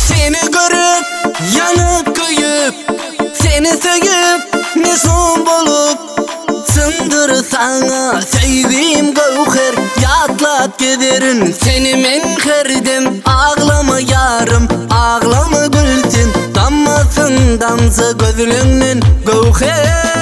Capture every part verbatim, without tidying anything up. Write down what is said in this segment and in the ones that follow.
Seni görüp yanıp köyüp, seni söyüp ne son bolup, sındır sana sevdiğim gövher. Yatlat giderin seni men kırdım. Ağlama yarım, ağlama gülsün, dammasın damsa gözlüğünün gövher.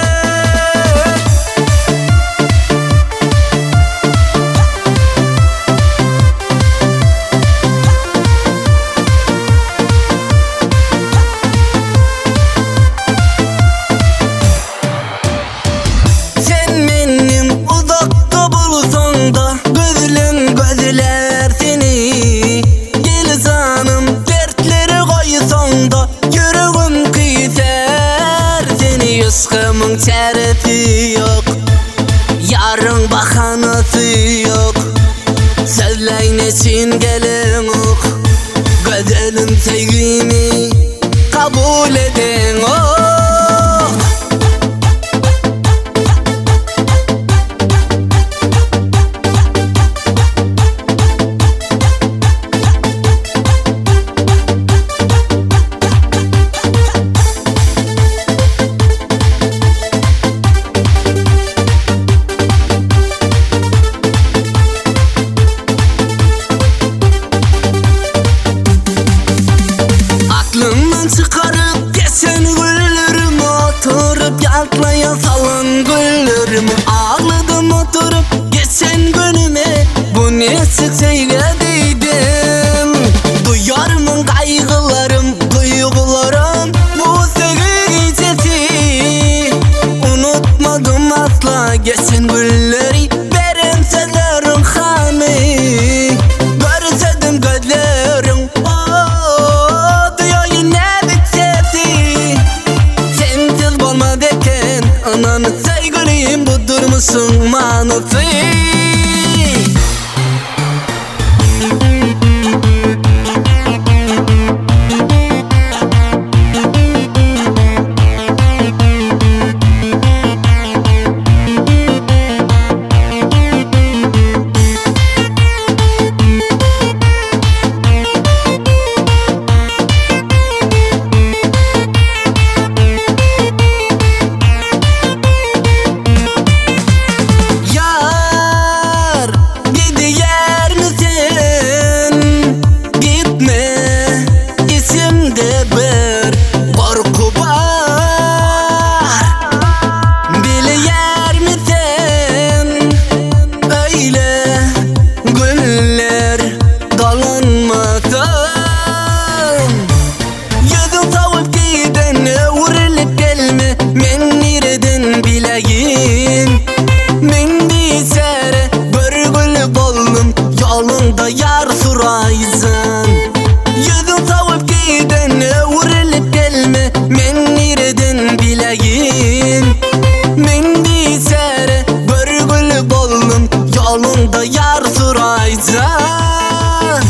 Gözlüm gözler seni, gel canım dertleri koysan da yüreğim kıyser seni. Aşkımın çaresi yok, yarın bahanası yok, sözleyin için gelin ok. Gözlüm sevgimi kabul edin ok. Aklımdan çıkarıp geçen güllerimi, oturup yaklaya salan güllerimi. Ağladım oturup geçen günüme, bu ne sık söylediydim. Duyarım kaygılarım, duygularım bu sevgi gecesi. Unutmadım asla geçen gülleri, veren sözlerin hani. Görsedim gözlerin ananı sevgilim, bu durmuşsun manası. Yolunda yar suraysan, yüzün savup giden uğurluk gelme, men nereden bileyin. Men disere börgül boldum, yolunda yar suraysan.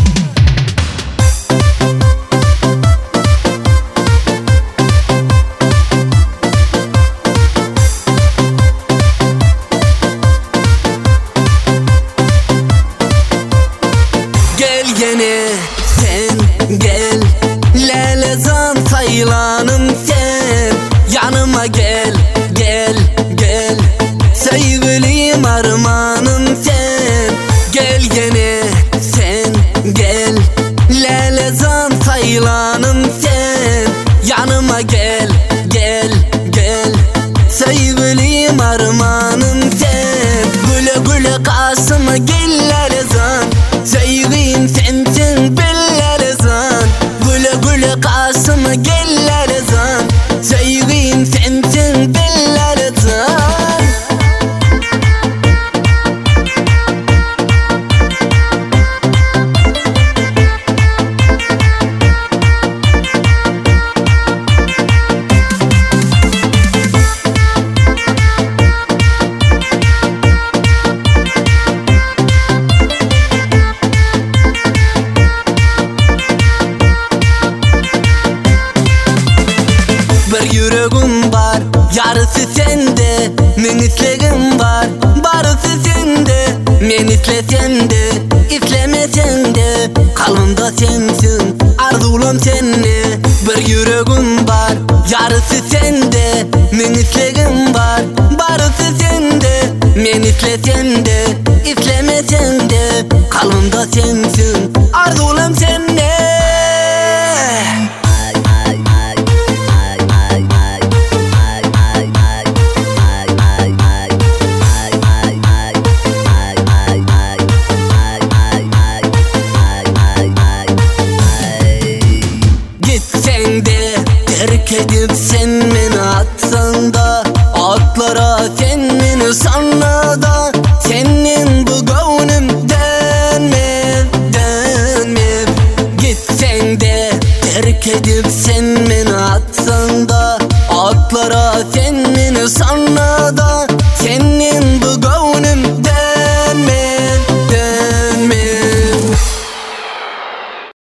Gel gene sen gel, lelezan sayılanım sen. Yanıma gel gel gel, sevgilim armanım sen. Gel gene sen gel, lelezan sayılanım sen. Yanıma gel gel gel, sevgilim armanım sen. Güle güle karşıma gel lelezan, sevgin sensin bellelezan. Güle güle karşıma gel lelezan, sevgin sensin bellelezan. Yarısı sende, men islegim var. Barısı sende, men islesem de, islemesem de, kalbimda sensin, arzularım bulam seni. Bir yüreğim var, yarısı sende. Men islegim var, barısı sende. Men islesem de, islemesem de, kalbimda sensin, arzulam sende. Gitsen de, terk edip sen beni atsan da, atlara sen beni sanma da, senin bu gönlüm dönmez, dönmez. Gitsen de, terk edip sen beni atsan da, atlara sen beni sanma